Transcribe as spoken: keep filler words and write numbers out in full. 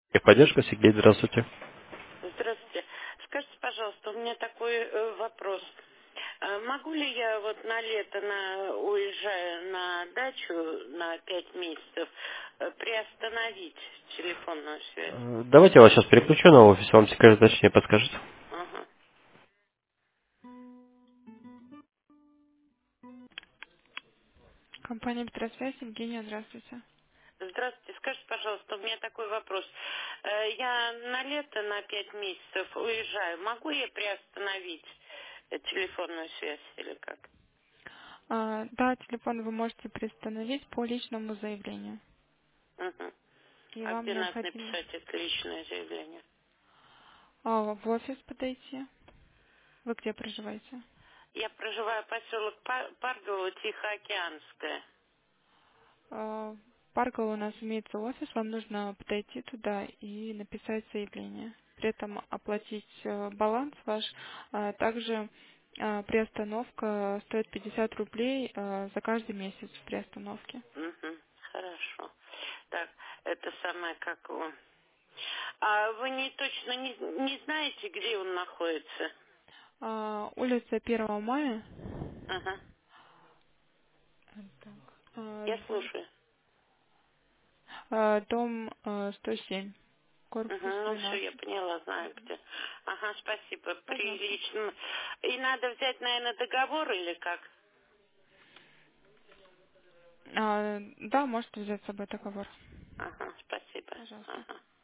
Поддержка, Сергей, здравствуйте. Здравствуйте. Скажите, пожалуйста, у меня такой э, вопрос. А могу ли я вот на лето, на, уезжая на дачу на пять месяцев, э, приостановить телефонную связь? Э, Давайте я вас сейчас переключу на офис, вам секретарь точнее подскажет. Ага. Компания Петросвязь, Евгения, здравствуйте. Здравствуйте. Скажите, пожалуйста, у меня такой вопрос. Э, Я на лето на пять месяцев уезжаю. Могу я приостановить э, телефонную связь или как? А, да, телефон вы можете приостановить по личному заявлению. Мгм. И А вам где надо необходимо написать это личное заявление? а, в офис подойти. Вы где проживаете? Я проживаю поселок Пар- Паргово, Тихоокеанское. А, в Парково у нас имеется офис, вам нужно подойти туда и написать заявление. При этом оплатить э, баланс ваш. А также а, приостановка стоит пятьдесят рублей а, за каждый месяц при остановке. Мгм. Хорошо. Так, это самое как его. А вы не точно не, не знаете, где он находится? А, улица первого мая. Ага. Так, а, Я слушаю. А, Дом а, сто семь, Угу, корпус ну все, я двенадцать. поняла, знаю где. Ага, спасибо. Пожалуйста. Прилично. И надо взять, наверное, договор или как? А, да, можете взять с собой договор. Ага, спасибо. Пожалуйста. Ага.